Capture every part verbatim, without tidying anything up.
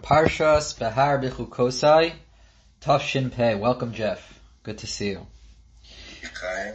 Parshas Behar B'chukosai, Tafshin Pei. Welcome, Jeff. Good to see you. Okay.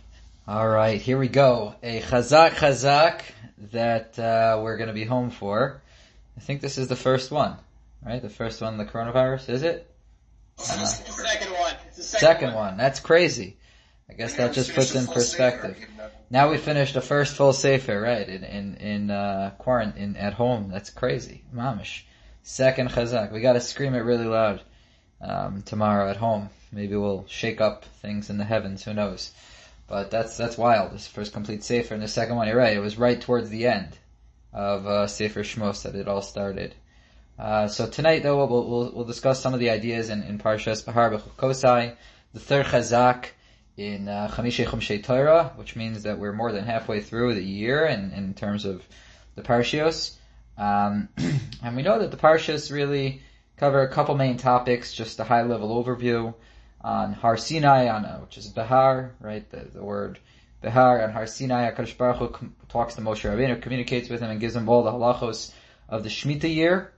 All right, here we go. A chazak chazak that uh, we're going to be home for. I think this is the first one, right? The first one, the coronavirus, is it? It's the second one. It's the second, Second one. one. That's crazy. I guess that just puts in perspective. Now we finished the first full sefer, right? In in in uh, quarantine at home. That's crazy, mamish. Second chazak. We got to scream it really loud um, tomorrow at home. Maybe we'll shake up things in the heavens. Who knows? But that's that's wild. This first complete sefer, and the second one, you're right. It was right towards the end of uh, Sefer Shmos that it all started. Uh, so tonight, though, we'll, we'll we'll discuss some of the ideas in in Parshas Behar B'chukosai, the third chazak in uh, Chamishei Chumshei Torah, which means that we're more than halfway through the year in, in terms of the Parshios. Um, and we know that the Parshas really cover a couple main topics, just a high-level overview on Har Sinai, on uh, which is Behar, right? The, the word Behar on Har Sinai. HaKadosh Baruch Hu com- talks to Moshe Rabbeinu, communicates with him, and gives him all the halachos of the Shemitah year.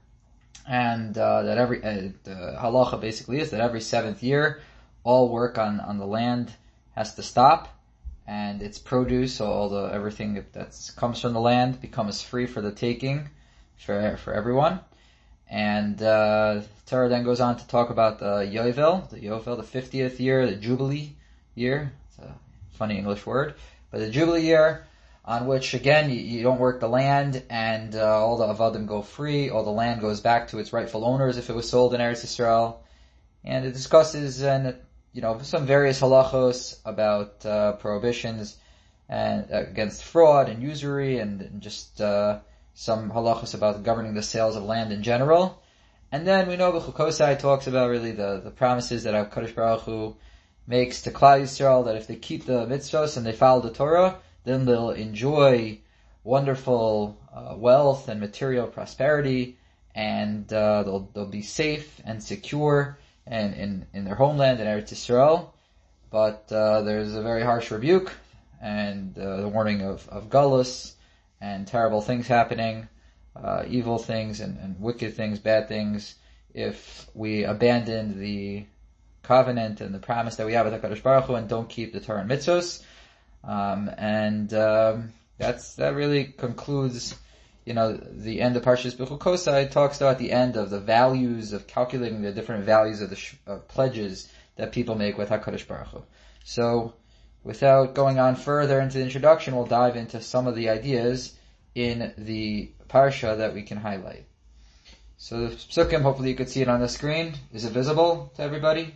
And uh, that every uh, the halacha basically is that every seventh year, all work on, on the land has to stop, and its produce, all the everything that comes from the land, becomes free for the taking for for everyone. And uh, Torah then goes on to talk about the Yovel, the Yovel, the fiftieth year, the Jubilee year. It's a funny English word, but the Jubilee year, on which again you, you don't work the land, and uh, all the avadim go free. All the land goes back to its rightful owners if it was sold in Eretz Yisrael. And it discusses and you know some various halachos about uh, prohibitions and uh, against fraud and usury, and, and just uh, some halachos about governing the sales of land in general. And then we know B'chukosai talks about really the, the promises that HaKadosh Baruch Hu makes to Klal Yisrael, that if they keep the mitzvos and they follow the Torah, then they'll enjoy wonderful uh, wealth and material prosperity, and uh, they'll they'll be safe and secure and in, in their homeland in Eretz Yisrael. But uh, there's a very harsh rebuke and uh, the warning of, of Gullus and terrible things happening, uh, evil things and, and wicked things, bad things, if we abandon the covenant and the promise that we have with HaKadosh Baruch Hu and don't keep the Torah and mitzvos. Um, and um, that's that really concludes, you know, the end of Parshas B'chukosai. It talks about the end of the values of calculating the different values of the sh- of pledges that people make with HaKadosh Baruch Hu. So, without going on further into the introduction, we'll dive into some of the ideas in the Parsha that we can highlight. So, the Psukim, hopefully you could see it on the screen. Is it visible to everybody?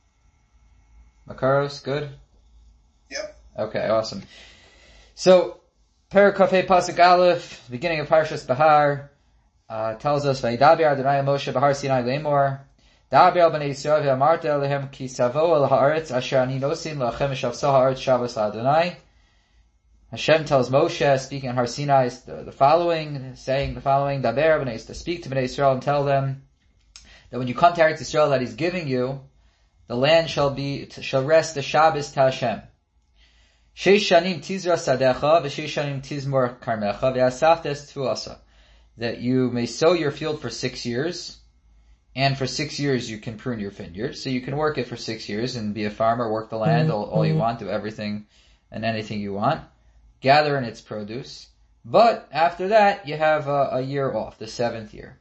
Makaros, good? Yep. Okay, awesome. So, Perek Kafei Pasuk Aleph, beginning of Parshas Behar, uh, tells us, Vayidaber Adonai Moshe Behar Sinai Lemor, Daber al bnei Yisrael ve'amarta elehem ki savo el haaretz asher ani nosin lachem shavso haaretz Shabbos Adonai. Hashem tells Moshe, speaking on Har Sinai, the, the following, saying the following, Daber bnei to speak to bnei Yisrael and tell them that when you come to Eretz Yisrael that He's giving you, the land shall be shall rest the Shabbos to Hashem. Sheish shanim tizra sadecha v'sheish shanim tizmor karmecha ve'asaftes tfuasa. That you may sow your field for six years, and for six years you can prune your vineyard. So you can work it for six years and be a farmer, work the land all, all you want, do everything and anything you want, gather in its produce. But after that, you have a, a year off, the seventh year.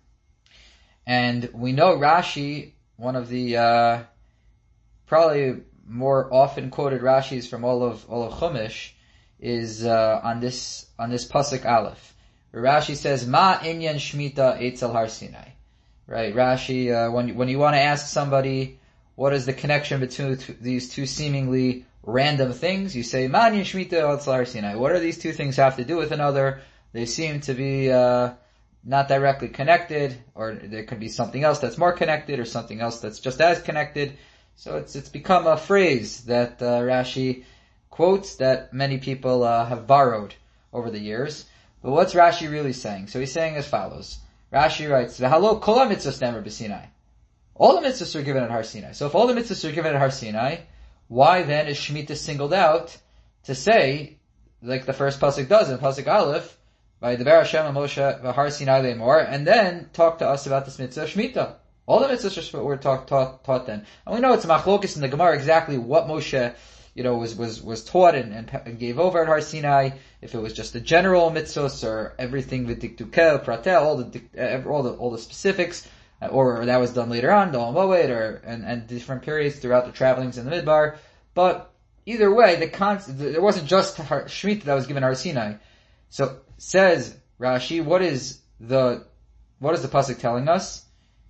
And we know Rashi, one of the uh probably more often quoted Rashis from all of all of Chumash, is uh, on this on this pasuk Aleph, where Rashi says, "Ma inyan shmita etzel Har Sinai." Right, Rashi, uh, when when you want to ask somebody what is the connection between t- these two seemingly random things, you say, "Ma inyan shmita etzel Har Sinai." What do these two things have to do with another? They seem to be uh, not directly connected, or there could be something else that's more connected, or something else that's just as connected. So it's it's become a phrase that uh, Rashi quotes that many people uh, have borrowed over the years. But what's Rashi really saying? So he's saying as follows. Rashi writes, "V'halo kol ha-mitzvos ne'emar b'Sinai." All the mitzvahs are given at Har Sinai. So if all the mitzvahs are given at Har Sinai, why then is Shemitah singled out to say, like the first pasuk does in pasuk Aleph, by the Bar Hashem and Moshe v'Har Sinai le'emor, and then talk to us about this mitzvah Shemitah. All the mitzvahs were taught, taught, taught then. And we know it's a machlokes in the Gemara exactly what Moshe, you know, was, was, was taught and, and, and gave over at Har Sinai, if it was just the general mitzvahs or everything with diktukel, pratel, all the, all the, all the specifics, or that was done later on, Dol Moed, or, and, and different periods throughout the travelings in the Midbar. But either way, the concept, there wasn't just Shemitah that was given Har Sinai. So, says Rashi, what is the, what is the pasuk telling us?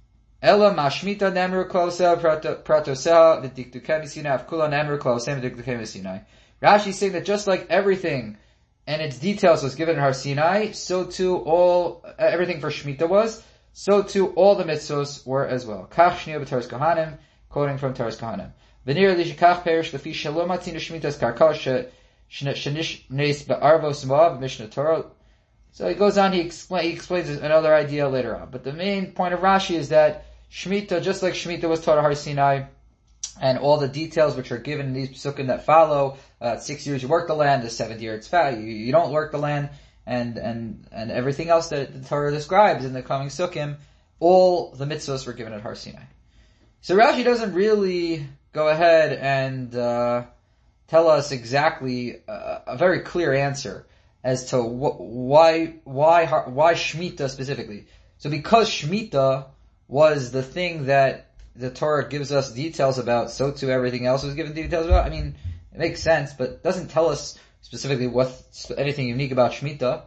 Ela mashmita nemru klausa pratoseha v'diktukem v'sinai avkula nemru klausem v'diktukem v'sinai. Rashi is saying that just like everything and its details was given in Har Sinai, so too all, everything for Shemitah was, so too all the mitzvos were as well. Kach shniya b'Toras Kohanim, quoting from Toras Kohanim. V'nir li shekach perish lefi shalom atzinu Shemitah's karkal shenish neis be'arvos moab Mishnah Torah. So he goes on, he, explain, he explains another idea later on. But the main point of Rashi is that Shemitah, just like Shemitah was taught at Har Sinai, and all the details which are given in these psukim that follow, uh, six years you work the land, the seventh year it's fat, you, you don't work the land, and, and, and everything else that the Torah describes in the coming psukim, all the mitzvahs were given at Har Sinai. So Rashi doesn't really go ahead and, uh, tell us exactly a, a very clear answer as to wh- why, why, why Shemitah specifically. So because Shemitah was the thing that the Torah gives us details about, so too everything else was given details about. I mean, it makes sense, but it doesn't tell us specifically what's anything unique about Shemitah.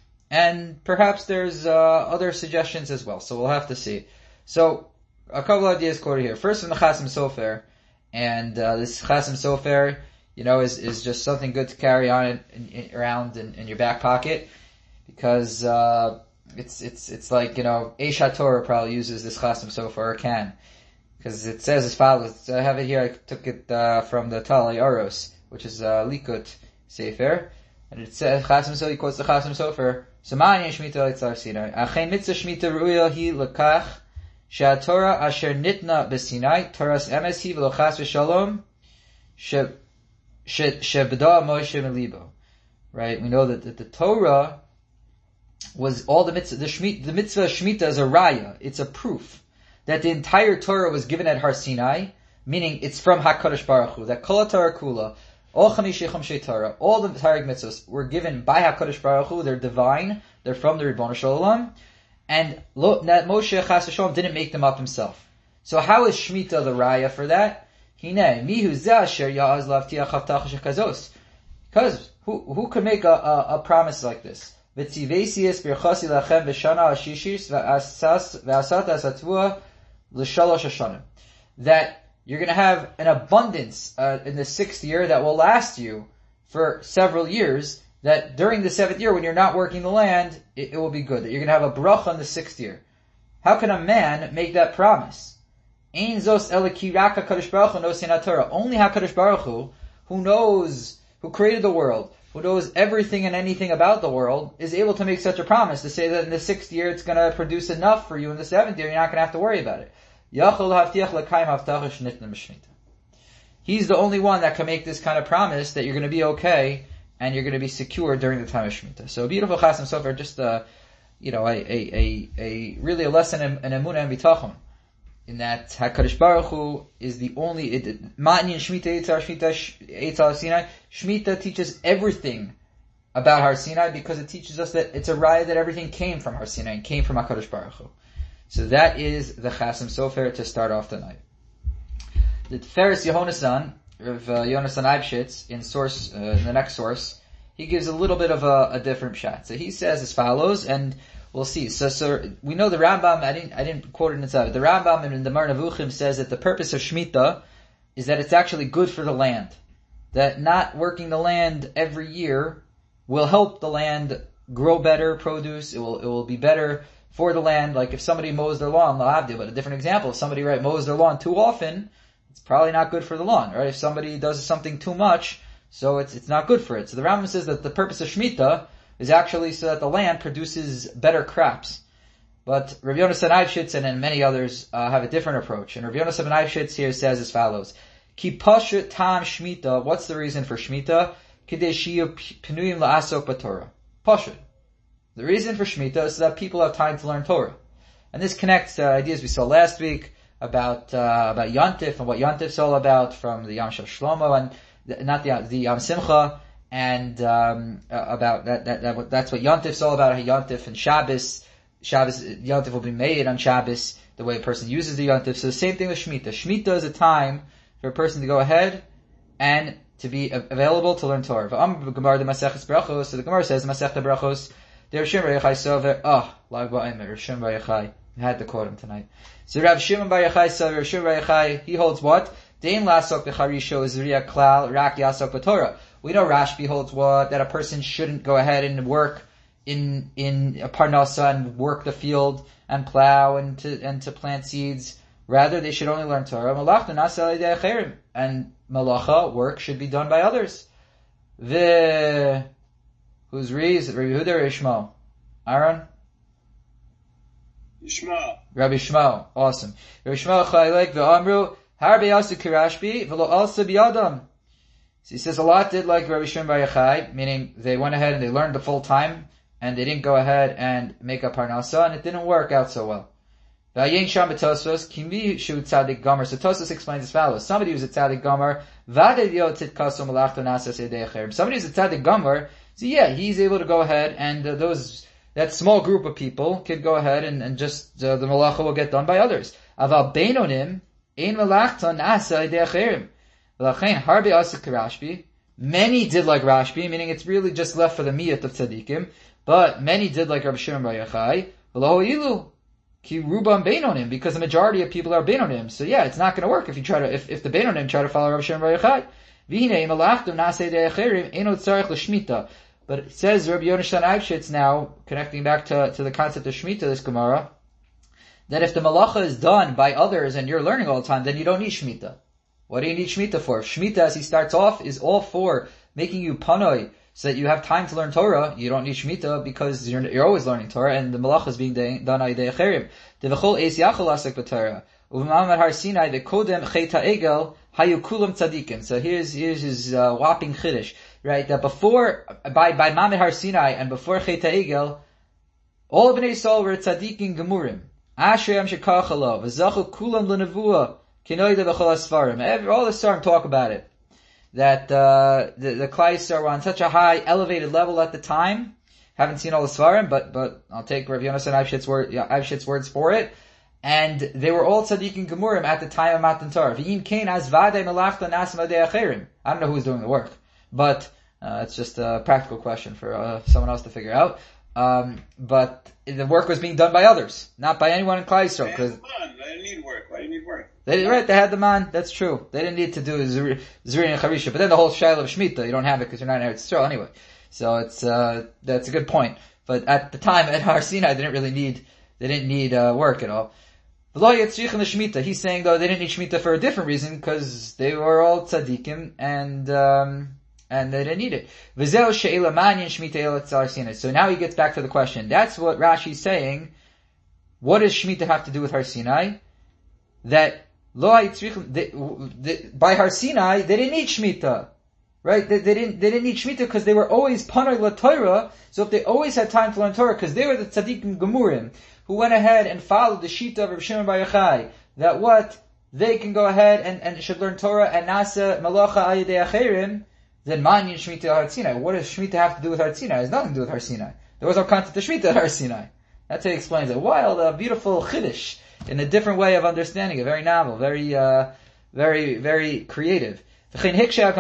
And perhaps there's uh, other suggestions as well, so we'll have to see. So, a couple of ideas quoted here. First from the Chasam Sofer, and uh, this Chasam Sofer, you know, is, is just something good to carry on in, in, around in, in your back pocket, because uh, it's it's it's like, you know, Eish HaTorah probably uses this Chasam Sofer, or can. Because it says as follows. I have it here. I took it uh, from the Talei Oros, which is uh, Likut Sefer, and it says Chasam Sofer. He quotes the Chasam Sofer. Samani Shemitah Litzar Sinai. Achein mitzvah Shemitah Ruya hi lekach she'aTorah asher nitna b'Sinai Torahs emes hi v'lo chas v'shalom she shebda Moshe melibo. Right? We know that, that the Torah was all the mitzvah. The, shmit, the mitzvah Shemitah is a raya. It's a proof that the entire Torah was given at Har Sinai, meaning it's from HaKadosh Baruch Hu, that Kol HaTorah Kula, all Chamishei Chamshei Torah, all the Torah mitzvahs were given by HaKadosh Baruch Hu, they're divine, they're from the Ribono Shel Olam, and lo, that Moshe Chas V'Shalom didn't make them up himself. So how is Shemitah the raya for that? Hinei, mihu zeh asher ya'az lavtiach havtach shekazos. Because who, who could make a, a, a promise like this? V'tzivesius birchasi lachem v'shana ashishis v'asat asatvua l'shalosh hashanim, that you're going to have an abundance uh, in the sixth year that will last you for several years, that during the seventh year when you're not working the land, it, it will be good, that you're going to have a bracha in the sixth year. How can a man make that promise? Ein zos eliki rak HaKadosh Baruch Hu knows Torah. Only HaKadosh Baruch Hu, who knows, who created the world, who knows everything and anything about the world, is able to make such a promise, to say that in the sixth year it's going to produce enough for you in the seventh year, you're not going to have to worry about it. He's the only one that can make this kind of promise that you're going to be okay and you're going to be secure during the time of Shemitah. So a beautiful Chasam Sofer, just a, you know, a, a, a, a really a lesson in, in Emunah and Bitachon, in that HaKadosh Baruch Hu is the only, Ma'anyin Shemitah Eitzar Shemitah Eitzar Sinai. Shemitah teaches everything about Har Sinai because it teaches us that it's a raya that everything came from Har Sinai and came from HaKadosh Baruch Hu. So that is the Chasam Sofer to start off the night. The Tiferes Yehonasan, of uh, Yonasan Eibshitz, in source, uh, in the next source, he gives a little bit of a, a different shot. So he says as follows, and we'll see. So, so we know the Rambam. I didn't, I didn't quote it inside. The Rambam in the Mar Nevuchim says that the purpose of Shemitah is that it's actually good for the land. That not working the land every year will help the land grow better, produce. It will, it will be better for the land. Like if somebody mows their lawn, la'avdil, but a different example, if somebody right mows their lawn too often, it's probably not good for the lawn, right? If somebody does something too much, so it's it's not good for it. So the Rambam says that the purpose of Shemitah is actually so that the land produces better crops. But Rav Yonasan Eibshitz and then many others uh, have a different approach. And Rav Yonasan Eibshitz here says as follows: Ki pashut tam Shemitah. What's the reason for Shemitah? Kidei shiyu pnuyim la'asok b'Torah. Pashut. The reason for Shemitah is so that people have time to learn Torah. And this connects to ideas we saw last week about, uh, about Yontif and what Yontif's all about from the Yom Shel Shlomo and the, not the, the Yom Simcha and, um, uh, about that, that, that, that's what Yontif's all about, Yontif and Shabbos. Shabbos, Yontif will be made on Shabbos, the way a person uses the Yontif. So the same thing with Shemitah. Shemitah is a time for a person to go ahead and to be available to learn Torah. So the Gemara says, Masechta Brachos, the Rav Shimon Bar Yochai Sover, oh, Lag Ba'omer, Rav Shimon Bar Yochai. I had to quote him tonight. So Rav Shimon Bar Yochai Sover, Rav Shimon Bar Yochai, he holds what? Dein lasok b'charisho zriya klal rak yasok b'Torah. We know Rashbi holds what? That a person shouldn't go ahead and work in, in a parnasa and work the field and plow and to, and to plant seeds. Rather, they should only learn Torah. Malachta nasa alidei acherim. And malacha, work, should be done by others. The, who's Rees? Rabbi Yehuda or Ishmael? Aaron? Ishmael. Rabbi Shmuel. Awesome. Rabbi Shmuel chaylek v'amru, harbe yasu kirashbi, v'lo alsa biyadam. So he says a lot did like Rabbi Shimon Bar Yochai, meaning they went ahead and they learned the full time, and they didn't go ahead and make a parnasa, and it didn't work out so well. V'ayin sham b'Tosfos, kimi shu tzadik gomer. So Tosfos explains as follows. Somebody who's a tzadik gomer, v'aded yot titkaso malachto nasa seidei acherim. Somebody who's a tzadik gomer, so yeah, he's able to go ahead and uh, those, that small group of people could go ahead and, and just, uh, the malacha will get done by others. Aval beinonim, ein malachto nasa seidei acherim. V'lachein harbe asik Rashbi. Many did like Rashbi, meaning it's really just left for the miyat of tzaddikim, but many did like Rabbi Shimon Bar Yochai. V'lo ilu. Ki rubam beinonim, because the majority of people are beinonim. So yeah, it's not going to work if you try to, if, if the beinonim try to follow Rabbi Shimon Bar Yochai. V'hinei malachtum nasei de'acherim eno tzarech l'shmita. But it says Rabbi Yonatan Eibshitz now, connecting back to, to the concept of Shemitah, this Gemara, that if the malacha is done by others and you're learning all the time, then you don't need Shemitah. What do you need Shemitah for? Shemitah, as he starts off, is all for making you panoi, so that you have time to learn Torah. You don't need Shemitah because you're, you're always learning Torah, and the malacha is being done on Yidei Acherim. Devachol eis yachol asek b'Torah. Uv'ma'amad har Sinai v'kodem chet ha'egel hayu kulam tzadikim. So here's, here's his uh, whopping chiddush, right? That before, by, by Ma'amad har Sinai and before chet ha'egel, all of Bnei Yisrael were tzadikim gemurim. Ashrei shekachalo, v'zachu kulam l'nevuah, kinoida v'chol asfarim. All the Svarim talk about it. That, uh, the, the Klai Yisrael were on such a high, elevated level at the time. Haven't seen all the Svarim, but, but I'll take Rav Yonasan Eibshitz's word, Eibshitz's words for it. And they were all tzaddikim gemurim at the time of Matan Torah. V'im kein az vadei melachta nasim adei acherim. I don't know who's doing the work, but, uh, it's just a practical question for, uh, someone else to figure out. Um, but the work was being done by others, not by anyone in Klai Yisrael. They had the man. They didn't need work. Why do you need work? They, right, they had the man. That's true. They didn't need to do Zuri, Zuri and Charisha. But then the whole Shaila of Shemitah, you don't have it because you're not in Eretz Yisrael anyway. So it's, uh, that's a good point. But at the time, at Har Sinai, they didn't really need, they didn't need, uh, work at all. He's saying though, they didn't need Shemitah for a different reason, because they were all tzaddikim, and, um, and they didn't need it. So now he gets back to the question. That's what Rashi's saying. What does Shemitah have to do with Har Sinai? That, by Har Sinai, they didn't need Shemitah. Right? They, they didn't, they didn't need Shemitah because they were always panay la Torah. So if they always had time to learn Torah, because they were the tzaddikim gemurim, who went ahead and followed the shita of Rav Shimon Bar Yochai, that what? They can go ahead and, and should learn Torah and nasa malacha al yedei acherim, then manyan Shemitah Har Sinai. What does Shemitah have to do with Har Sinai? It has nothing to do with Har Sinai. There was no concept of Shemitah at Har Sinai. That's how he explains it. Wild, uh, beautiful chiddush, in a different way of understanding it. Very novel, very, uh, very, very creative. He says as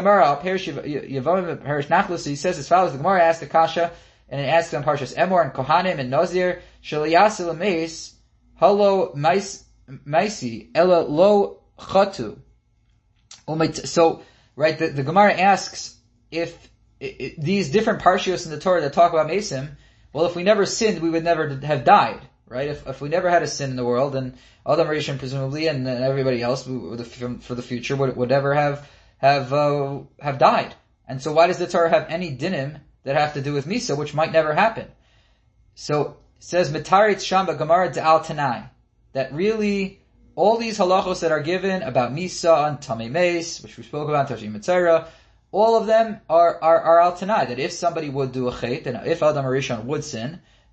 follows. The Gemara asks the Kasha, and it asks on Parshas Emor and Kohanim and Nazir, Shaliyasil Ameis, Halo Maisi, Ela Lo Chatu. So, right, the, the Gemara asks if, if these different parshios in the Torah that talk about Mesim, well, if we never sinned, we would never have died, right? If, if we never had a sin in the world, then Adam Rishon presumably, and then everybody else for the future would, would never have, have, uh, have died. And so why does the Torah have any dinim that have to do with Misa, which might never happen? So, it says, Mitaritz Shamba Gemara De'al Tanai, that really, all these halachos that are given about Misa and Tamei Meis, which we spoke about in Tashim Mitzera, all of them are, are, are al Tanai, that if somebody would do a chait, and if Adam Rishon would sin,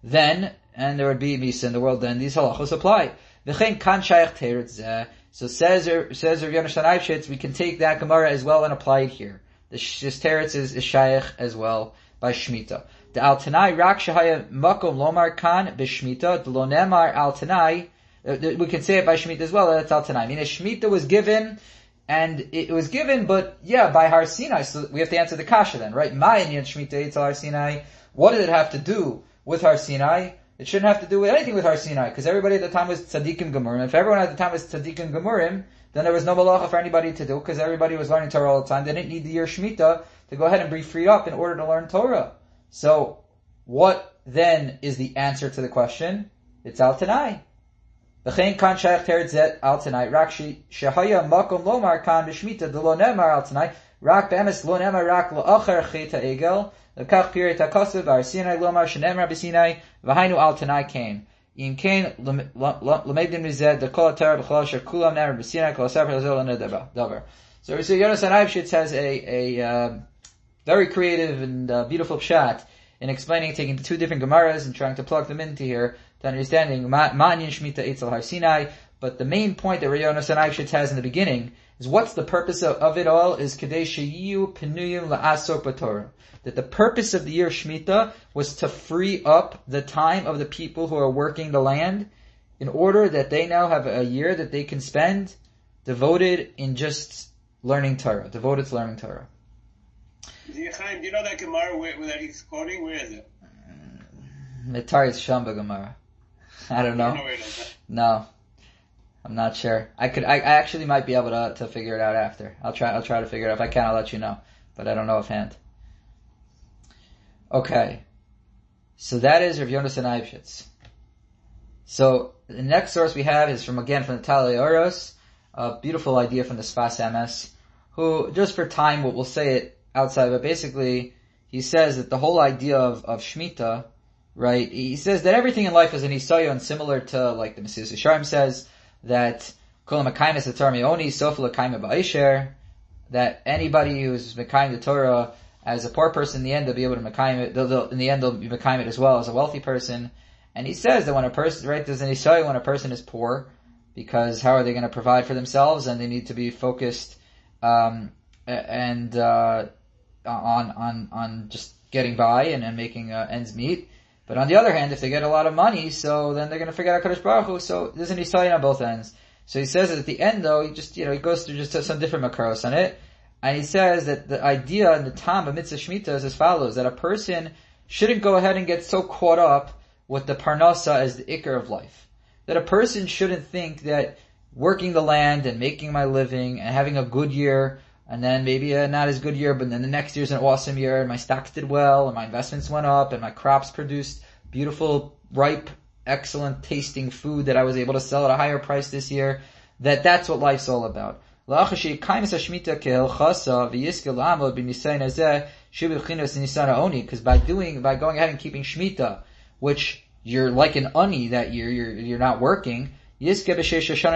then, and there would be Misa in the world, then these halachos apply. V'chein kan shayach teretz zeh. So says, says Rav Yonasan Eibshitz, we can take that Gemara as well and apply it here. This, this teretz is, is shayach as well by Shemitah. The al tanai rak shahaya makom lomar kan b'shmita lo nemar al tanai. We can say it by Shemitah as well. That's al tanai. I mean, a Shemitah was given, and it was given, but yeah, by Har Sinai. So we have to answer the kasha then, right? Ma'inyan Shemitah Eitzel Har Sinai. What did it have to do with Har Sinai? It shouldn't have to do with anything with Har Sinai, because everybody at the time was tzaddikim gemurim. If everyone at the time was tzaddikim gemurim, then there was no malacha for anybody to do, because everybody was learning Torah all the time. They didn't need the year Shemitah to go ahead and be freed up in order to learn Torah. So, what then is the answer to the question? It's al tanai. V'chein kan shayach teretz zet al tanai. Rak shehaya makom lomar kan b'shmita d'lo nemar al tanai. Rak be'emes lo nemar rak la'achar cheta egel. L'kach piret ha'kasev b'Har Sinai lomar shenemar b'Sinai v'hainu al tanai kain. In kain l'medim mized d'kol ha'torah b'chol asher kulam nemar b'Sinai kol ha'sefer l'zel l'nedavar. So, so Yonasan Eibshitz has a, a, uh, very creative and uh, beautiful pshat in explaining, taking two different Gemaras and trying to plug them into here to understanding Ma'anyan Shemitah Eitzel Har Sinai. But the main point that Rav Yonasan Eibshitz has in the beginning is what's the purpose of, of it all is Kedei Sheyiyu Penuyim La'asok B'Torah. That the purpose of the year Shemitah was to free up the time of the people who are working the land in order that they now have a year that they can spend devoted in just learning Torah, devoted to learning Torah. Do you know that Gemara where, where that he's quoting? Where is it? Mitaris Shamba Gemara. I don't know. I don't know where it is. No, I'm not sure. I could. I, I actually might be able to to figure it out after. I'll try. I'll try to figure it out. If I can, I'll let you know. But I don't know offhand. Okay, so that is Rav Yonasan Eibshitz. So the next source we have is from again from the Talei Oros, a beautiful idea from the Sfas Emes, who just for time we'll, we'll say it outside, but basically he says that the whole idea of, of Shemitah, right, he says that everything in life is an Isayon, similar to like the Mesilas Yesharim says, that Kol HaMekayim Etzar Me'oni Sof L'Kayim Ba'Isher, that anybody who's Mekayim the Torah as a poor person, in the end they'll be able to Mekayim it, they'll, they'll, in the end they'll be Mekayim it as well as a wealthy person. And he says that when a person, right, there's an Isayon when a person is poor, because how are they going to provide for themselves, and they need to be focused, um, and, uh, on, on, on just getting by and, and making, uh, ends meet. But on the other hand, if they get a lot of money, so then they're gonna forget HaKadosh Baruch Hu, so there's an Isayin on both ends. So he says that at the end though, he just, you know, he goes through just some different makaros on it, and he says that the idea and the time of Mitzvah Shemitah is as follows, that a person shouldn't go ahead and get so caught up with the Parnasa as the Iker of life. That a person shouldn't think that working the land and making my living and having a good year, and then maybe a not as good year, but then the next year's an awesome year, and my stocks did well, and my investments went up, and my crops produced beautiful, ripe, excellent tasting food that I was able to sell at a higher price this year, that that's what life's all about. Because by doing, by going ahead and keeping Shemitah, which you're like an ani that year, you're, you're not working, and he, so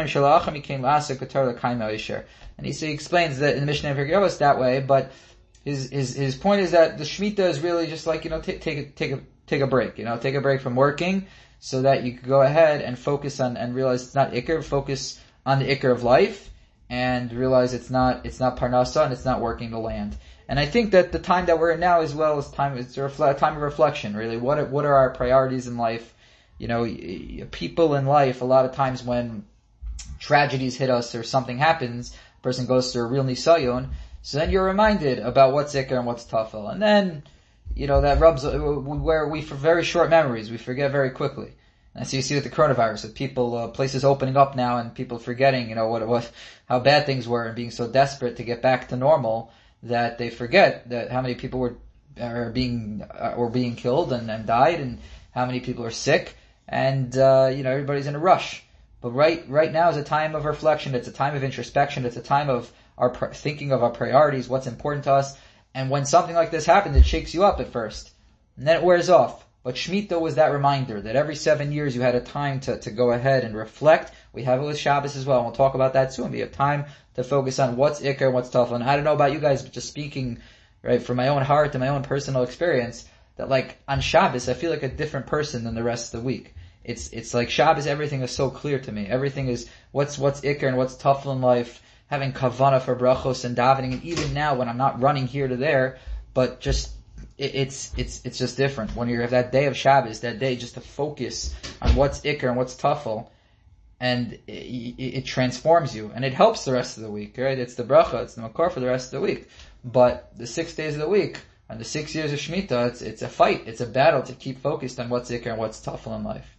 he explains that in the Mishnah of Pirkei that way, but his, his, his point is that the Shemitah is really just like, you know, take, take a, take a, take a break, you know, take a break from working so that you can go ahead and focus on, and realize it's not Iker, focus on the Iker of life, and realize it's not, it's not Parnasa and it's not working the land. And I think that the time that we're in now as well is time, it's a refle- time of reflection, really. What are, what are our priorities in life? You know, people in life, a lot of times when tragedies hit us or something happens, a person goes through a real nisayon, so then you're reminded about what's Iker and what's Tafel. And then, you know, that rubs, where we, for very short memories, we forget very quickly. And so you see with the coronavirus, with people, uh, places opening up now and people forgetting, you know, what, what, how bad things were and being so desperate to get back to normal that they forget that how many people were, are being, uh, were being killed and, and died, and how many people are sick, and, uh, you know, everybody's in a rush. But right, right now is a time of reflection, it's a time of introspection, it's a time of our, thinking of our priorities, what's important to us, and when something like this happens, it shakes you up at first, and then it wears off. But Shemitah was that reminder that every seven years you had a time to, to go ahead and reflect. We have it with Shabbos as well, and we'll talk about that soon. We have time to focus on what's Iker, what's Tafel. And I don't know about you guys, but just speaking, right, from my own heart and my own personal experience, that like on Shabbos I feel like a different person than the rest of the week. It's it's like Shabbos, everything is so clear to me. Everything is what's what's Iker and what's Tafel in life, having kavanah for brachos and davening, and even now when I'm not running here to there, but just it, it's it's it's just different. When you have that day of Shabbos, that day just to focus on what's Iker and what's Tafel, and it, it, it transforms you, and it helps the rest of the week, right? It's the bracha, it's the makor for the rest of the week. But the six days of the week, and the six years of Shemitah, it's it's a fight, it's a battle to keep focused on what's Iker and what's Tafel in life.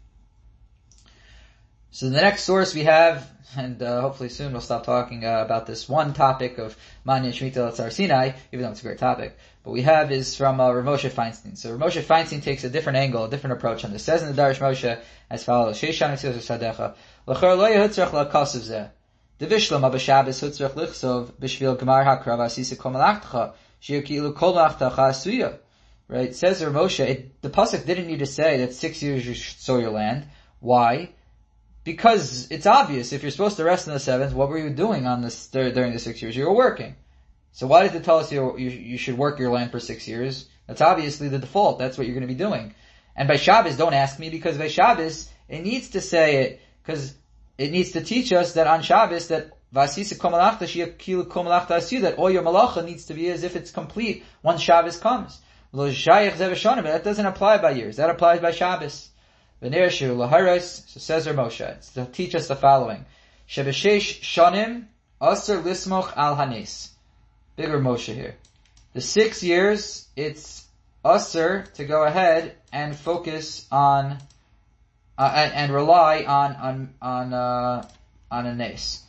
So the next source we have, and uh, hopefully soon we'll stop talking uh, about this one topic of Manya Shemitah L'Tzar Sinai, even though it's a great topic, but we have is from uh, Rav Moshe Feinstein. So Rav Moshe Feinstein takes a different angle, a different approach on this. It says in the Darish Moshe as follows: Sheishan Tzil Sadecha L'chor Lo Yehutzrach LaKasuv Zeh Devishlam Abashabes Hutzrach Lichsov B'Shvil Gemar Hakrav Asisa Kol Malachtacha Shir Ki'ilu Kol Malachtacha Asuya. Right? It says Rav Moshe, it, the pasuk didn't need to say that six years you should sow your land. Why? Because it's obvious, if you're supposed to rest in the seventh, what were you doing on this during the six years? You were working. So why did it tell us you, you, you should work your land for six years? That's obviously the default. That's what you're going to be doing. And by Shabbos, don't ask me, because by Shabbos, it needs to say it, because it needs to teach us that on Shabbos, that Vasisa Kol Malachta Sheyakil Kol Malachta Asu, that all your malacha needs to be as if it's complete once Shabbos comes. Lo Shayach Zeh V'Shonim, but that doesn't apply by years. That applies by Shabbos. V'nereshu laharos, so says Rav Moshe, it's to teach us the following: Shebeshesh shanim aser lismoch al hanes. Big Rav Moshe here. The six years, it's aser to go ahead and focus on uh, and, and rely on on on uh, on a nes.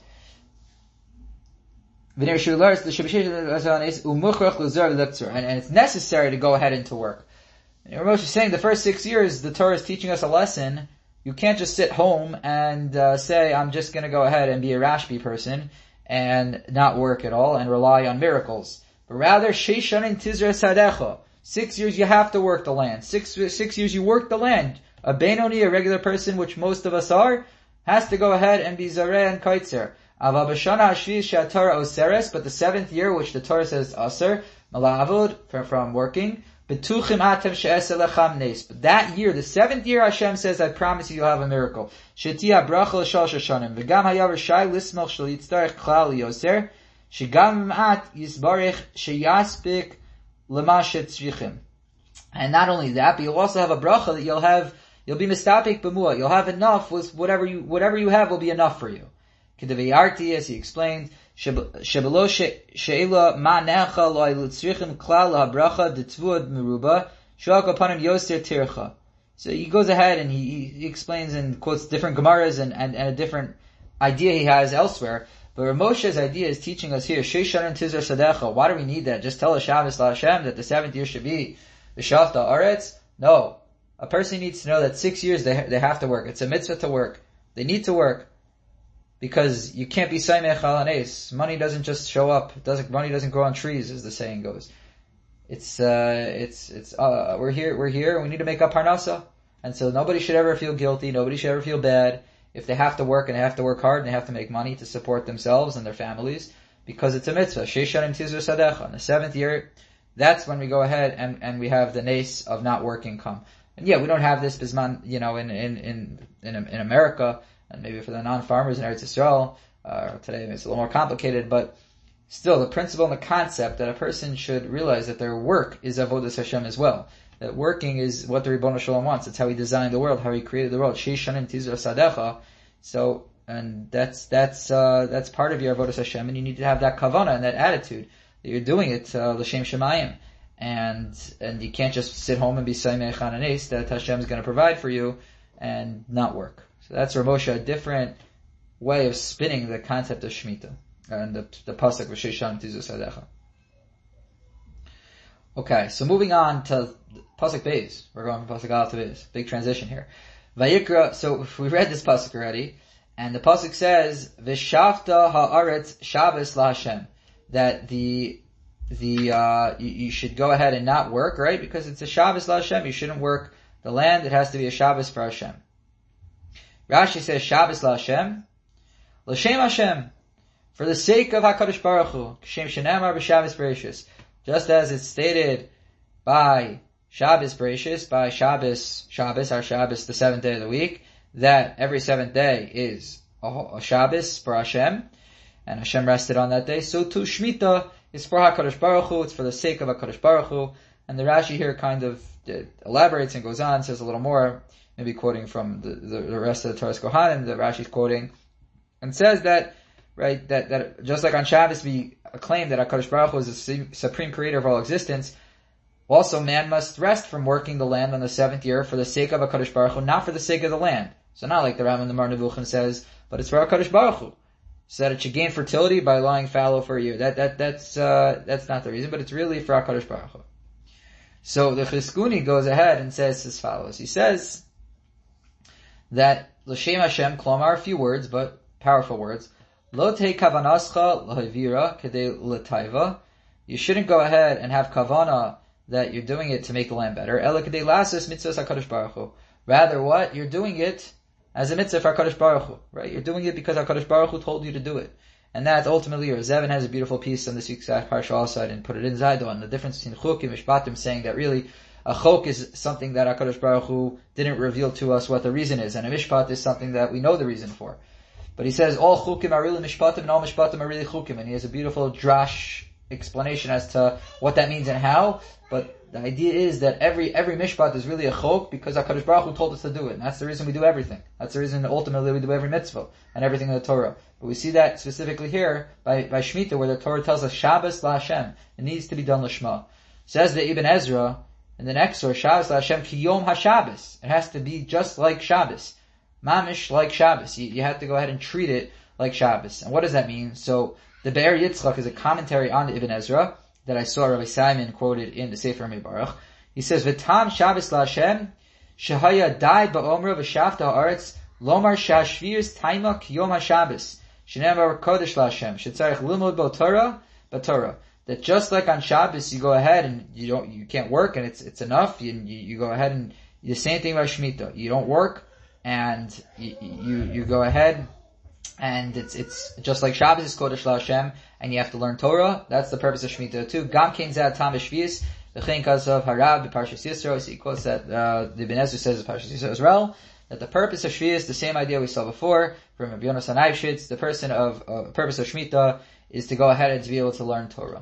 V'nereshu laharos the shebeshesh al hanes umuchrach l'zar v'lektzur, and it's necessary to go ahead and to work. Rav Moshe is saying the first six years, the Torah is teaching us a lesson. You can't just sit home and uh, say, I'm just going to go ahead and be a Rashbi person and not work at all and rely on miracles. But rather, Sheishanin Tizra Sadecha. Six years you have to work the land. Six six years you work the land. A Benoni, a regular person, which most of us are, has to go ahead and be Zareh and Kaitzer. Ava B'Shana Hashviz She'atorah Oseres, but the seventh year, which the Torah says Aser, Mala'avud, from working, but that year, the seventh year, Hashem says, I promise you you'll have a miracle. Shetia bracha l'shal shoshanim. V'gam hayav rishai lismoch shel yitztarech klal yoser. Shegam at yisbarech sheyaspik lema shetzrichim. And not only that, but you'll also have a bracha that you'll have, you'll be mistapik b'muah. You'll have enough with whatever you, whatever you have will be enough for you. Kedaviyarti, as he explained, Shebelo she'ela ma'necha lo'ay l'tzrichim klal ha'bracha d'tvuad meruba shuak upanim yoser tircha. So he goes ahead and he, he explains and quotes different Gemaras and, and, and a different idea he has elsewhere. But Rav Moshe's idea is teaching us here, Sheishanim Tizra Sadecha. Why do we need that? Just tell us Shabbos la Hashem that the seventh year should be the Shavta Aretz? No. A person needs to know that six years they, they have to work. It's a mitzvah to work. They need to work. Because you can't be Saimech al Hanes. Money doesn't just show up. It doesn't, money doesn't grow on trees, as the saying goes. It's, uh, it's, it's, uh, we're here, we're here, we need to make up Parnasa. And so nobody should ever feel guilty, nobody should ever feel bad if they have to work and they have to work hard and they have to make money to support themselves and their families, because it's a mitzvah. Sheishanim Tizra Sadecha. In the seventh year, that's when we go ahead and, and we have the nace of not working come. And yeah, we don't have this bisman, you know, in, in, in, in, in America, and maybe for the non-farmers in Eretz Yisrael, uh, today it's a little more complicated, but still the principle and the concept that a person should realize that their work is avodas Hashem as well. That working is what the Ribono Shalom wants. It's how he designed the world, how he created the world. Sheishanim Tizra Sadecha. So, and that's, that's, uh, that's part of your avodas Hashem, and you need to have that kavanah and that attitude that you're doing it, uh, l'shem shemayim. And, and you can't just sit home and be Saimech Hananes, that Hashem is going to provide for you and not work. So that's Rav Moshe, a different way of spinning the concept of Shemitah and the, the pasuk of Sheishanim Tizra Sadecha. Okay, so moving on to pasuk Beis. We're going from pasuk Aleph to Beis. Big transition here. Vayikra. So we read this pasuk already, and the pasuk says V'shavta ha'aretz Shabbos laHashem, that the the uh you, you should go ahead and not work, right? Because it's a Shabbos laHashem. You shouldn't work the land. It has to be a Shabbos for Hashem. Rashi says Shabbos laHashem, l'shem Hashem, for the sake of HaKadosh Baruch Hu, Shem Shenamar b'Shabbos Bereshis, just as it's stated by Shabbos Bereshis, by Shabbos, Shabbos, our Shabbos, the seventh day of the week, that every seventh day is a, a Shabbos for Hashem, and Hashem rested on that day. So too Shemitah is for HaKadosh Baruch Hu, it's for the sake of HaKadosh Baruch Hu, and the Rashi here kind of elaborates and goes on, says a little more, maybe quoting from the, the, the rest of the Torah's Kohanim, the Rashi's quoting, and says that, right, that, that just like on Shabbos we claim that HaKadosh Baruch Hu is the supreme creator of all existence, also man must rest from working the land on the seventh year for the sake of HaKadosh Baruch Hu, not for the sake of the land. So not like the Rambam in the Mar Nevuchim says, but it's for HaKadosh Baruch Hu. So that it should gain fertility by lying fallow for a year. That, that, that's, uh, that's not the reason, but it's really for HaKadosh Baruch Hu. So the Chizkuni goes ahead and says as follows. He says that L'Shem Hashem, Klomar, a few words, but powerful words. Lo te kavanascha l'havira kedei l'taiva. You shouldn't go ahead and have kavana that you're doing it to make the land better. Ela kedei lasis mitzvahs HaKadosh Baruch Hu. Rather, what? You're doing it as a mitzvah for HaKadosh Baruch Hu, right? You're doing it because HaKadosh Baruch Hu told you to do it. And that ultimately, Zevin has a beautiful piece on this week's Parsha also, and put it in Zaydo, on the difference between Chuk and Mishpatim, saying that really, a Chok is something that HaKadosh Baruch Hu didn't reveal to us what the reason is, and a Mishpat is something that we know the reason for. But he says, all Chukim are really Mishpatim, and all Mishpatim are really Chukim, and he has a beautiful drash explanation as to what that means and how, but the idea is that every every mishpat is really a chok because HaKadosh Baruch Hu told us to do it. And that's the reason we do everything. That's the reason ultimately we do every mitzvah and everything in the Torah. But we see that specifically here by, by Shemitah, where the Torah tells us Shabbos LaHashem. It needs to be done Lishma. Says the Ibn Ezra in the next source, Shabbos LaHashem ki Yom HaShabbos. It has to be just like Shabbos. Mamish like Shabbos. You, you have to go ahead and treat it like Shabbos. And what does that mean? So the Be'er Yitzchak is a commentary on the Ibn Ezra that I saw Rabbi Simon quoted in the Sefer Mebarach. He says, "V'tam Shabbos LaHashem shehaya dai ba'omra v'shavta ha'aretz lomar shashvirs taima kiyom haShabbos shenemar kodesh LaHashem shetzarich limud b'Torah b'Torah." That just like on Shabbos, you go ahead and you don't, you can't work, and it's it's enough. You you, you go ahead and the same thing about Shemitah. You don't work, and you you, you go ahead. And it's it's just like Shabbos is Kodesh LaHashem, and you have to learn Torah. That's the purpose of Shemitah too. Gam kein zeh tam b'shvius, v'chein kasav harav b'parshas Yisro. So he quotes that uh, the Ibn Ezra says in Parshas Yisro as well, that the purpose of Shvius, the same idea we saw before from Rabbi Yonasan Eibshitz, the person of uh, purpose of Shemitah is to go ahead and to be able to learn Torah.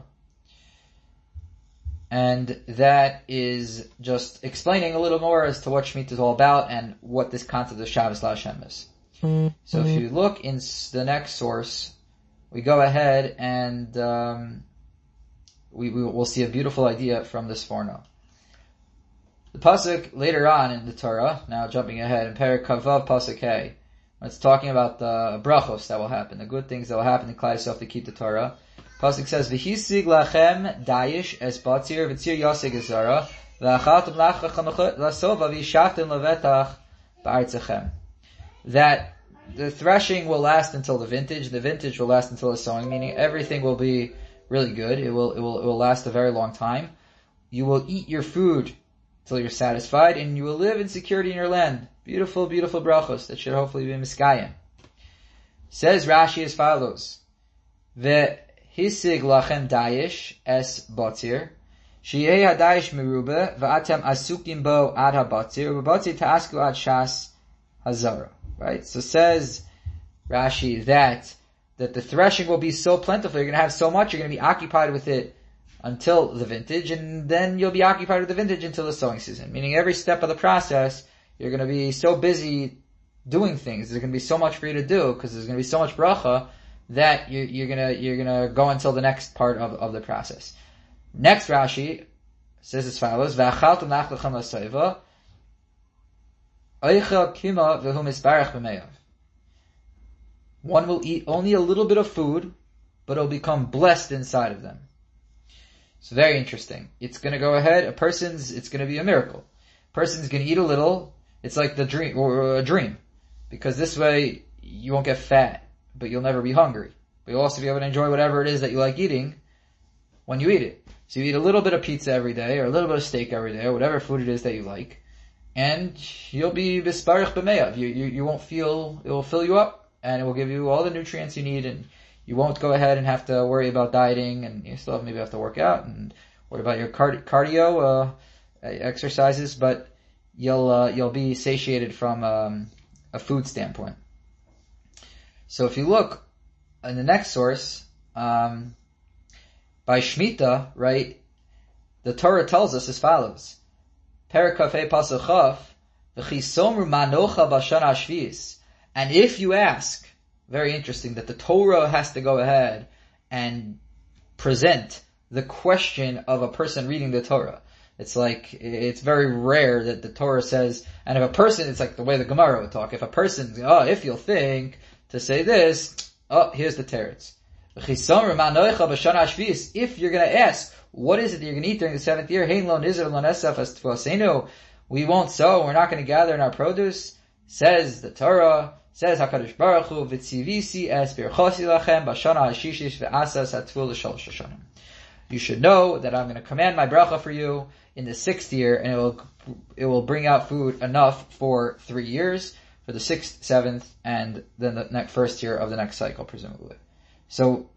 And that is just explaining a little more as to what Shemitah is all about and what this concept of Shabbos LaHashem is. So if you look in the next source, we go ahead and um, we, we will see a beautiful idea from this forno. The pasuk later on in the Torah, now jumping ahead in Perek Kavav pasuk Hey, when it's talking about the brachos that will happen, the good things that will happen in Klal Yisrael to keep the Torah. Pasuk says, "V'hisig lachem dayish es batzir v'tzir yasig ezara v'achaltem lachachem lasova v'yishaftem levetach ba'artzachem." That the threshing will last until the vintage, the vintage will last until the sowing, meaning everything will be really good. It will, it will, it will last a very long time. You will eat your food till you're satisfied, and you will live in security in your land. Beautiful, beautiful brachos that should hopefully be miskayim. Says Rashi as follows: Ve'hisig lachem dayish es batzir, sheyeh hadayish merube, va'atem asukim bo ad habatzir, v'batzir ta'asku ad shas hazara. Right? So says Rashi that that the threshing will be so plentiful, you're going to have so much, you're going to be occupied with it until the vintage, and then you'll be occupied with the vintage until the sowing season. Meaning every step of the process, you're going to be so busy doing things. There's going to be so much for you to do, because there's going to be so much bracha that you, you're going to you're going to go until the next part of, of the process. Next Rashi says as follows: V'achaltem lachem lasova. One will eat only a little bit of food, but it'll become blessed inside of them. It's very interesting. It's going to go ahead. A person's, it's going to be a miracle. A person's going to eat a little. It's like the dream, or a dream, because this way you won't get fat, but you'll never be hungry. But you'll also be able to enjoy whatever it is that you like eating when you eat it. So you eat a little bit of pizza every day, or a little bit of steak every day, or whatever food it is that you like. And you'll be bisparich b'meyav. You, you, you won't feel, it will fill you up, and it will give you all the nutrients you need, and you won't go ahead and have to worry about dieting, and you still maybe have to work out, and worry about your cardi- cardio, uh, exercises, but you'll uh, you'll be satiated from um, a food standpoint. So if you look in the next source, um, by Shemitah, right, the Torah tells us as follows: Perek Kafei Pasuk Chaf, v'chisomru manocha b'shana shvius. And if you ask, very interesting that the Torah has to go ahead and present the question of a person reading the Torah. It's like, it's very rare that the Torah says, and if a person, it's like the way the Gemara would talk, if a person, oh, if you'll think to say this, oh, here's the teretz. If you're going to ask, what is it that you're going to eat during the seventh year? We won't sow, we're not going to gather in our produce. Says the Torah, says HaKadosh Baruch Hu, V'tzivisi es birchosi lachem b'shana hashishish v'asas hatvul l'shalosh hashanim. You should know that I'm going to command my bracha for you in the sixth year, and it will it will bring out food enough for three years, for the sixth, seventh, and then the next first year of the next cycle, presumably. So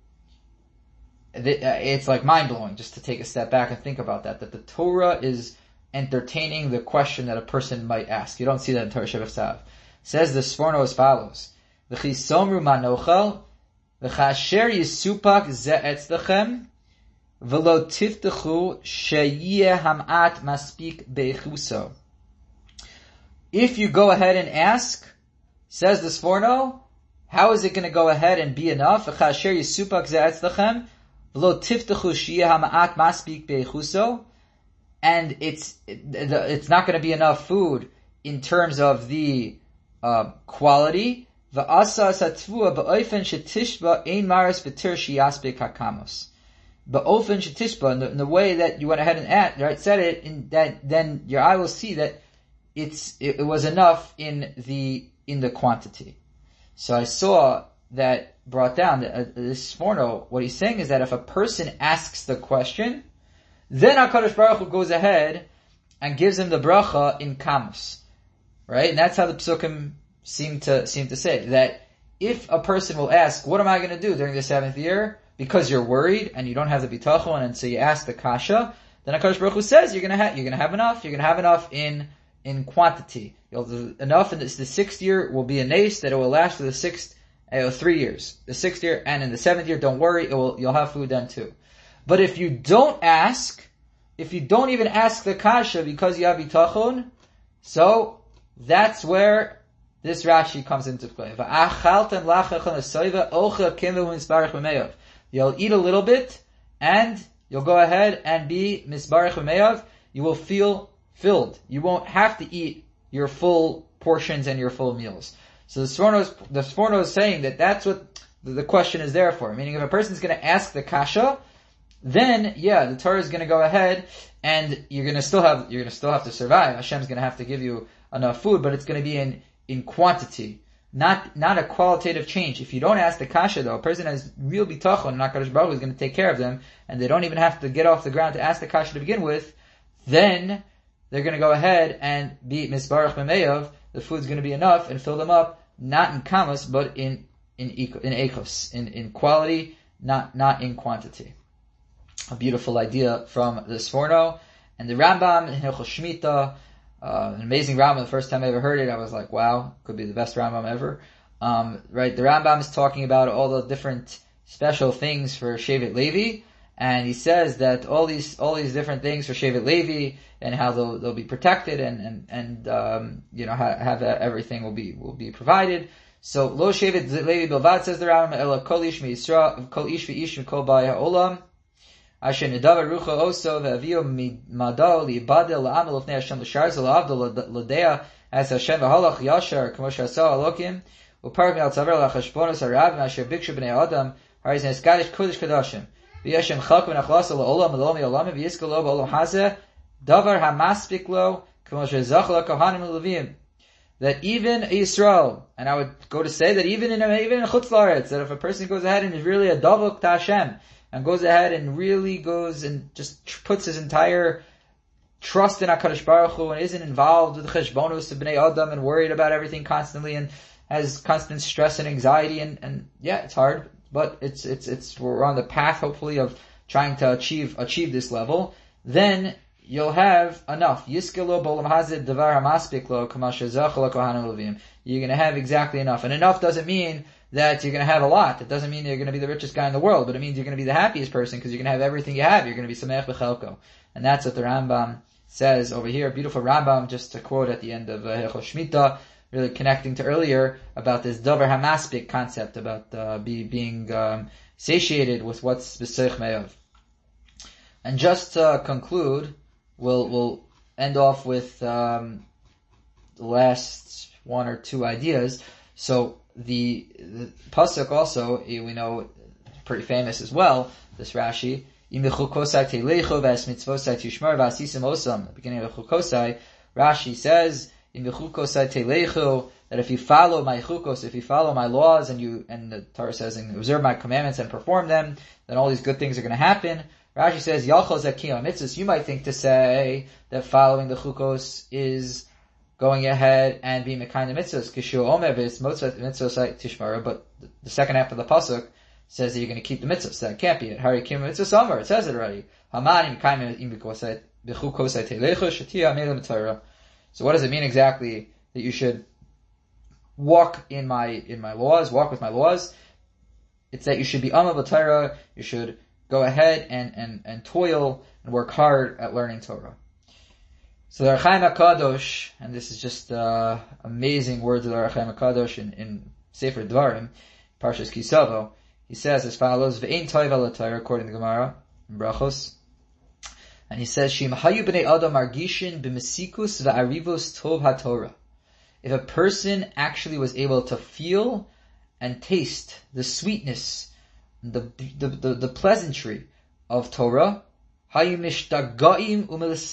it's like mind blowing just to take a step back and think about that. That the Torah is entertaining the question that a person might ask. You don't see that in Torah Shabbat Tzav. Says the Sforno as follows: V'chisomru manochel v'chasher yisupak ze etzlechem v'lo tiftechu sheyeh hamat maspik beichuso. If you go ahead and ask, says the Sforno, how is it going to go ahead and be enough? V'chasher yisupak ze etzlechem v'lo tiftechu sheyeh hamat maspik beichuso. And it's it's not going to be enough food in terms of the uh, quality. V'asa satvua ba'ofen shetishba ein maris v'tir shiasbe kakamos. Ba'ofen shetishba, in the way that you went ahead and at, right, said it, in that then your eye will see that it's it, it was enough in the in the quantity. So I saw that brought down that uh, this Sforno. What he's saying is that if a person asks the question, then HaKadosh Baruch Hu goes ahead and gives him the bracha in Kamos. Right? And that's how the Psukim seem to, seem to say. That if a person will ask, what am I going to do during the seventh year? Because you're worried and you don't have the bitachon, and so you ask the kasha, then HaKadosh Baruch Hu says you're going to have, you're going to have enough. You're going to have enough in, in quantity. You'll do enough, and this, the sixth year will be a nace that it will last for the sixth, uh, three years. The sixth year, and in the seventh year, don't worry, it will, you'll have food then too. But if you don't ask, if you don't even ask the kasha because you have bitachon, so that's where this Rashi comes into play. You'll eat a little bit, and you'll go ahead and be misbarech b'meyav. You will feel filled. You won't have to eat your full portions and your full meals. So the Sforno is, the Sforno is saying that that's what the question is there for. Meaning, if a person's going to ask the kasha, then yeah, the Torah is going to go ahead, and you're going to still have you're going to still have to survive. Hashem's going to have to give you enough food, but it's going to be in in quantity, not not a qualitative change. If you don't ask the kasha, though, a person has real bitachon, and HaKadosh Baruch Hu is going to take care of them, and they don't even have to get off the ground to ask the kasha to begin with, then they're going to go ahead and be misbarach b'meyav. The food's going to be enough and fill them up, not in kamas, but in in in echos, in in quality, not not in quantity. A beautiful idea from the Sforno. And the Rambam in Hilchos Shemitah, uh, an amazing Rambam. The first time I ever heard it, I was like, wow, could be the best Rambam ever. Um, right, the Rambam is talking about all the different special things for Shevet Levi, and he says that all these all these different things for Shevet Levi and how they'll they'll be protected and and and um, you know how have everything will be will be provided. So Lo Shevet Levi Bilvad, says the Rambam, Ela Kol Ish Mi'Yisrael, Kol Ish V'ish Mikol Ba'ya Olam. Asher Nedavar Rucha Oso Ve'Avio Madal Li'Ibadel La'amel L'Fnei Hashem L'Sharz L'Avdol L'Dea As Hashem V'Halach Yashar K'mo Sh'Asa Alokim U'Parag Me'al Tzaver L'Chashbonos Harav Asher Bikshu B'nei Adam Harizn Eskadish Kodesh Kodashim V'Yashem Chalk V'Nachlasa L'Olam L'Olam Y'Olam V'Yizkel Lo B'Olam Hazeh Davar HaMaspik Lo K'mo Sh'Zach L'Kohanim L'Levim. That even Yisrael, and I would go to say that even in even in Chutz La'aretz, that if a person goes ahead and is really a davok to Hashem, and goes ahead and really goes and just puts his entire trust in HaKadosh Baruch Hu and isn't involved with the cheshbonos of Bnei Adam and worried about everything constantly and has constant stress and anxiety and, and yeah, it's hard, but it's, it's, it's, we're on the path hopefully of trying to achieve, achieve this level, then you'll have enough. Yiskelo bolam hazid devar hamaspik lo kamasha zachal kohanim levim. You're going to have exactly enough. And enough doesn't mean that you're going to have a lot. It doesn't mean you're going to be the richest guy in the world, but it means you're going to be the happiest person because you're going to have everything you have. You're going to be samech b'chelko. And that's what the Rambam says over here. Beautiful Rambam, just to quote at the end of Hilchos Shmita, really connecting to earlier about this davar hamaspik concept about uh, be, being um, satiated with what's b'seich me'av. And just to conclude, we'll we'll end off with um, the last one or two ideas. So the, the pasuk also, we know, pretty famous as well. This Rashi, beginning of Chukosai, Rashi says, that if you follow my chukos, if you follow my laws, and you and the Torah says, and observe my commandments and perform them, then all these good things are going to happen. Rashi says, Yalchol Zakiyah Mitzvahs. You might think to say that following the chukos is going ahead and being Mekayim Mitzvahs. Kishu Omer B'is Mitzvahs Tishmara. But the second half of the pasuk says that you're going to keep the mitzvahs. So that can't be it. Hari Kim Mitzvahs Omer. It says it already. Hamani Mekayim Imikosai B'chukosai Telechu Shatia Amelim Torah. So what does it mean exactly that you should walk in my in my laws, walk with my laws? It's that you should be Amal B'Torah. You should go ahead and, and, and toil and work hard at learning Torah. So the Ohr HaChaim HaKadosh, and this is just uh, amazing words of the Ohr HaChaim HaKadosh in, in Sefer Dvarim, Parshas Kisavo, he says as follows, V'ein toiv ala Torah, according to Gemara, in Brachos, and he says, Shim hayu b'nei adam margishin b'mesikus v'arivos tov haTorah. If a person actually was able to feel and taste the sweetness, the the the, the pleasantry of Torah, hayu mishtagaim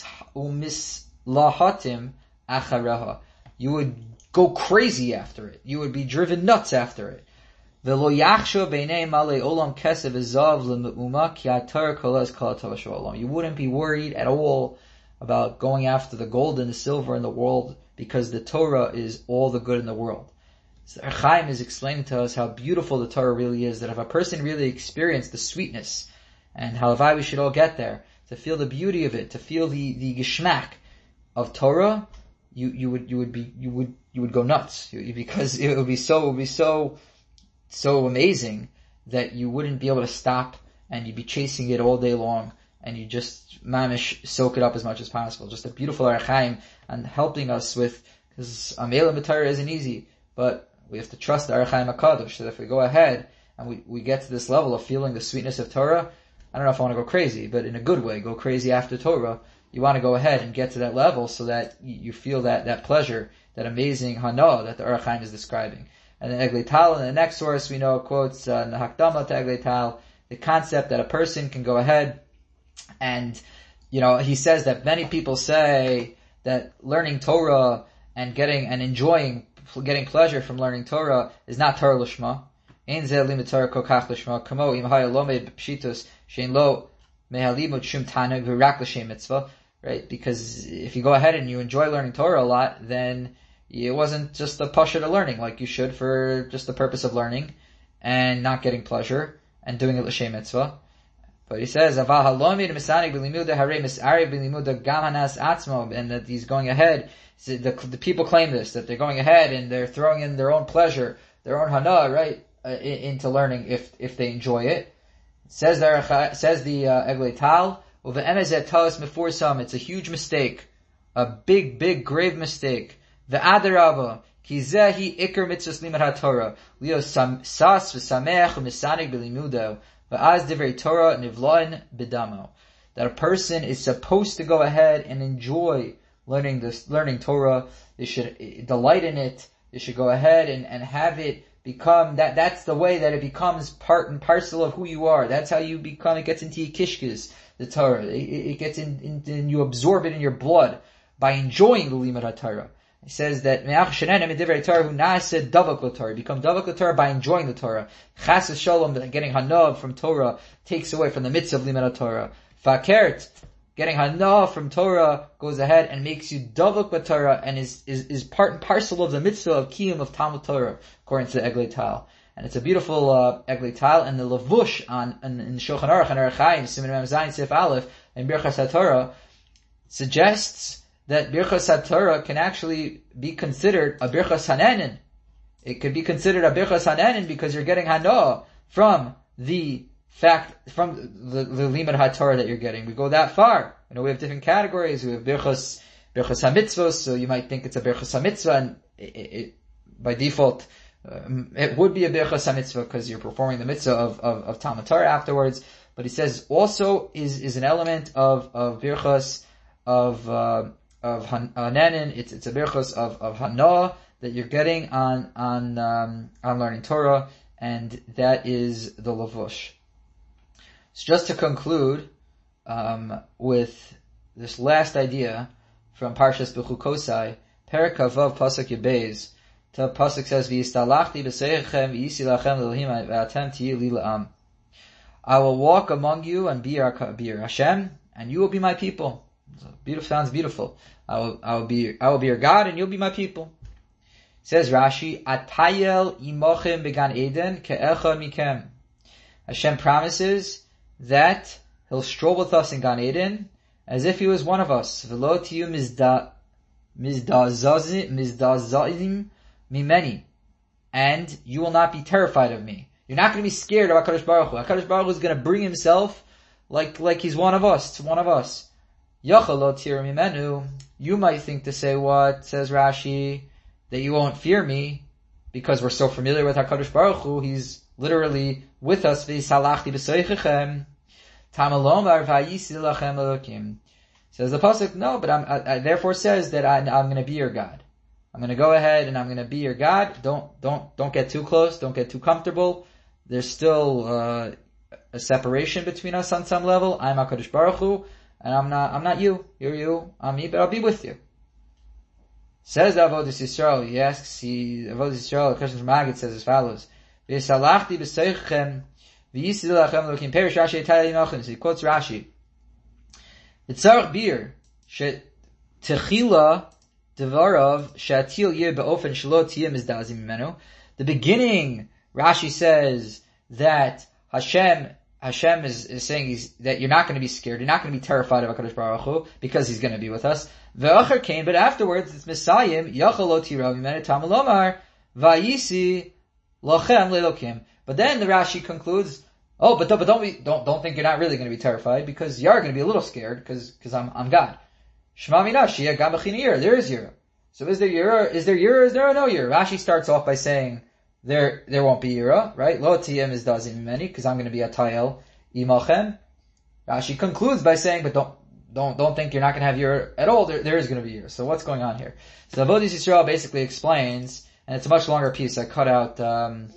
umislahatim achareha. You would go crazy after it. You would be driven nuts after it. V'lo yachsho b'nei malei olam kesev ezav l'me'uma ki haTorah kolas kol haTorah shalom. You wouldn't be worried at all about going after the gold and the silver in the world because the Torah is all the good in the world. So Ohr HaChaim is explaining to us how beautiful the Torah really is, that if a person really experienced the sweetness, and how we should all get there, to feel the beauty of it, to feel the, the geschmack of Torah, you, you would, you would be, you would, you would go nuts, you, because it would be so, it would be so, so amazing that you wouldn't be able to stop, and you'd be chasing it all day long, and you just, mamish, soak it up as much as possible. Just a beautiful Ohr HaChaim, and helping us with, because Amelim B'Torah isn't easy, but we have to trust the Ohr HaChaim HaKadosh, that if we go ahead and we, we get to this level of feeling the sweetness of Torah, I don't know if I want to go crazy, but in a good way, go crazy after Torah, you want to go ahead and get to that level so that you feel that, that pleasure, that amazing hana that the Ohr HaChaim is describing. And then Eglei Tal, in the next source, we know quotes, uh, in the Hakdama to Eglei Tal, the concept that a person can go ahead and, you know, he says that many people say that learning Torah and getting and enjoying getting pleasure from learning Torah is not Torah Lishma. Ein zeh limud Torah kol kach lishma. Kamo im haya lo meid b'pshitos shein lo mehalimut shum tanug v'rak l'shem mitzvah. Right? Because if you go ahead and you enjoy learning Torah a lot, then it wasn't just the pasha to learning like you should for just the purpose of learning and not getting pleasure and doing it l'shem mitzvah. But he says, Aval halomid misanig b'limuda harei misari b'limuda gam hanas atzmo, and that he's going ahead. So the, the people claim this, that they're going ahead and they're throwing in their own pleasure, their own hana, right, uh, into learning if if they enjoy it. It says there, says the uh, Eglei Tal, uve'emezet talis mefursam. It's a huge mistake, a big, big, grave mistake. Ve'adarava ki zehi ikar mitzvos limud haTorah lio sas v'samech u'misanig b'limudo v'az divrei Torah nivloin b'damo. That a person is supposed to go ahead and enjoy learning this, learning Torah. They should delight in it. They should go ahead and, and have it become that. That's the way that it becomes part and parcel of who you are. That's how you become. It gets into your kishkes, the Torah. It, it gets in, in, and you absorb it in your blood by enjoying the limud haTorah. He says that me'ach shenenem divrei Torah hu na'aseh davak l'Torah. Become davak l'Torah by enjoying the Torah. Chas v'shalom, getting hanav from Torah takes away from the mitzvah of limud haTorah. Fakert, getting hana from Torah goes ahead and makes you davak b'Torah and is, is, is part and parcel of the mitzvah of kiyum of Talmud Torah, according to the Eglei Tal. And it's a beautiful uh, Eglei Tal, and the levush on in, in Shulchan Aruch and Ohr HaChaim, Siman Mem Zayin Sif Aleph, and Birchas HaTorah, suggests that Birchas HaTorah can actually be considered a Birchas Hanenin. It could be considered a Birchas Hanenin because you're getting Hanoah from the fact, from the, the Limud HaTorah that you're getting. We go that far. You know, we have different categories. We have Birchas, Birchas HaMitzvos, so you might think it's a Birchas HaMitzvah, and it, it, it, by default, um, it would be a Birchas HaMitzvah because you're performing the mitzvah of, of, of Talmud Torah afterwards. But he says also is, is an element of, of Birchas, of, uh, of Hanenin. It's, it's a Birchas of, of Hanoah that you're getting on, on, um, on learning Torah, and that is the Lavush. So just to conclude, um, with this last idea from Parshas Bechukosai, Perek Kavav Pasuk Yebez, the Pasuk says, V'yistalachti b'seichem v'yisi lachem l'Elohim v'atem tiyu li la'am. I will walk among you and be your, be your Hashem, and you will be my people. So beautiful, sounds beautiful. I will, I will be, I will be your God, and you'll be my people. Says Rashi, Atayel imochem began Eden ke'echa mikem. Hashem promises that He'll stroll with us in Gan Eden as if He was one of us. V'lo tiyu mizdazazim mimeni. And you will not be terrified of me. You're not going to be scared of HaKadosh Baruch Hu. HaKadosh Baruch Hu is going to bring Himself like, like He's one of us. It's one of us. Yachal lo tir mimenu. You might think to say what? Says Rashi, that you won't fear me because we're so familiar with HaKadosh Baruch Hu. He's literally with us. V'yisalachti b'soichechem. Tamalomar v'yisi lachem elokim. Says the pasuk, no, but I'm, I, I therefore says that I, I'm going to be your God. I'm going to go ahead and I'm going to be your God. Don't, don't, don't get too close. Don't get too comfortable. There's still, uh, a separation between us on some level. I'm HaKadosh Baruch Hu, and I'm not, I'm not you. You're you. I'm me, but I'll be with you. Says the Avodas Yisrael, he asks, he, Avodas Yisrael, the question from Maggid says as follows, V'yisalachti b'seichem v'yisi lachem elokim perish Rashi etayel imochem. So he quotes Rashi. V'tzarech bir, she'techila devarav she'atil yir be'ofen shelo tiyeh mizdazim mimenu. The beginning, Rashi says that Hashem, Hashem is, is saying he's, that you're not going to be scared, you're not going to be terrified of HaKadosh Baruch Hu, because He's going to be with us. Ve'acher came, but afterwards, it's Messiah, Yachal lo tirav mimenu tamalomar, va'yisi lachem lelokim. But then the Rashi concludes, oh, but, but don't, be, don't, don't think you're not really going to be terrified, because you are going to be a little scared, because, because I'm, I'm God. Shema minashi, gam b'china yira. There is yira. So is there yira? Is there yira? Is there no yira? Rashi starts off by saying, there, there won't be yira, right? Lo tiyem is dazim mimeni, because I'm going to be a tayel imachem. Rashi concludes by saying, but don't, don't, don't think you're not going to have yira at all. There, there is going to be yira. So what's going on here? So Avodas Yisrael basically explains, and it's a much longer piece. I cut out, um,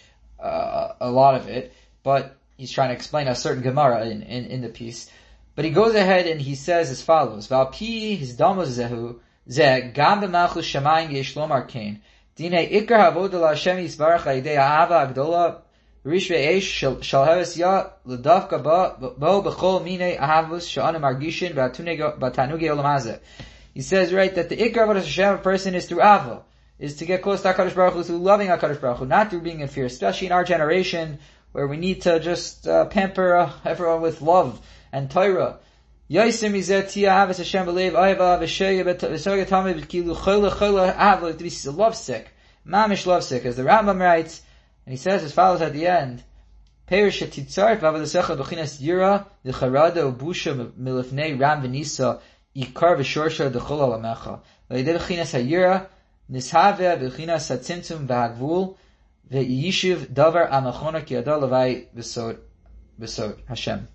uh, a lot of it, but he's trying to explain a certain Gemara in, in, in the piece. But he goes ahead and he says as follows, Valpi his damos zehu, ze gam b'malchus shamayim yesh lomar kain. Dine ikar havoda la Hashem yisbarach ha'idei ha'ava agdola rish ve'esh shal heves ya l'davka bo b'chol minei ahavus sha'anu margishin b'tanuge olam hazeh. He says, right, that the ikar of Hashem person is through ava, is to get close to HaKadosh Baruch Hu, through loving HaKadosh Baruch Hu, not through being in fear, especially in our generation, where we need to just uh, pamper uh, everyone with love and Torah. Yaisim izeh tia ahavas Hashem b'leiv ayva v'sheya v'sogeh tamid v'kilu chola chola ahava, to be lovesick, mamish lovesick, as the Rambam writes, and he says as follows at the end, Perish etitzarif v'avadesecha b'chinas yira v'charada u'busha milifnei ram v'nisa ikar v'shorsha d'chol alamecha v'yideh b'chinas ha'yira nishave b'chinas ha'tzimtzum v'hagvul v'yishiv davar amachona ki adal levai v'sod v'sod Hashem.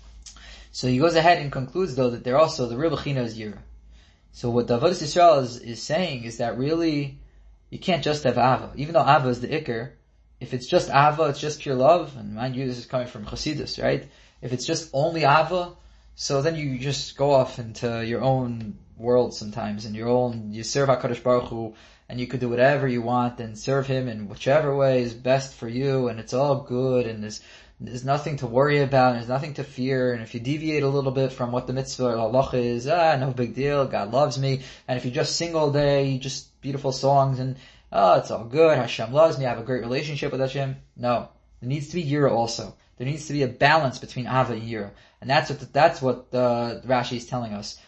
So he goes ahead and concludes though that they're also the real b'china is yira. So what the Avodas Yisrael is, is saying is that really you can't just have ava, even though ava is the ikar. If it's just ava, it's just pure love, and mind you, this is coming from Chassidus, right? If it's just only ava, so then you just go off into your own world sometimes, and your own, you serve HaKadosh Baruch Hu, and you could do whatever you want, and serve Him in whichever way is best for you, and it's all good, and there's, there's nothing to worry about, and there's nothing to fear, and if you deviate a little bit from what the mitzvah or halacha is, ah, no big deal, God loves me, and if you just sing all day, just beautiful songs, and oh, it's all good, Hashem loves me, I have a great relationship with Hashem. No. There needs to be yira also. There needs to be a balance between ava and yira. And that's what, the, that's what the, the Rashi is telling us.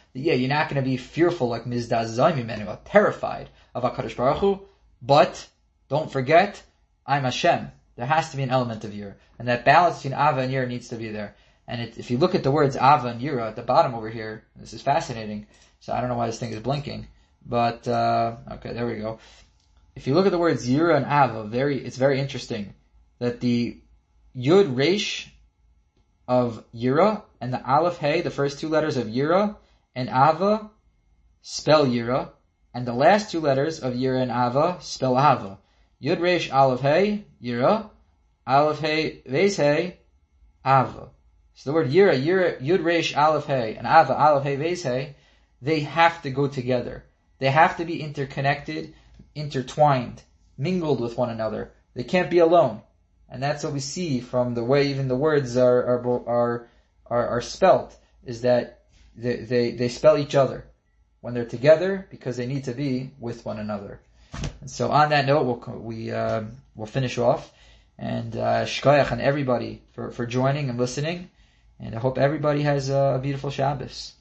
Yeah, you're not going to be fearful like Mizdazayim Mimenu, terrified of HaKadosh Baruch Hu, but don't forget, I'm Hashem. There has to be an element of Yira. And that balance between Ava and Yira needs to be there. And it, if you look at the words Ava and Yira at the bottom over here, this is fascinating. So I don't know why this thing is blinking. But, uh, okay, there we go. If you look at the words Yira and Ava, very, it's very interesting that the Yud Resh of Yira and the Aleph Hey, the first two letters of Yira and Ava, spell Yira, and the last two letters of Yira and Ava spell Ava. Yud Resh Aleph Hey, Yira, Aleph Hey, Vez Hey, Ava. So the word Yira, Yira, Yud Resh Aleph Hey, and Ava, Aleph Hey, Vez Hey, they have to go together. They have to be interconnected, intertwined, mingled with one another. They can't be alone. And that's what we see from the way even the words are are are are, are spelt, is that they, they they spell each other when they're together because they need to be with one another. And so on that note, we'll we uh, we'll finish off, and uh, shkoyach on everybody for for joining and listening, and I hope everybody has a beautiful Shabbos.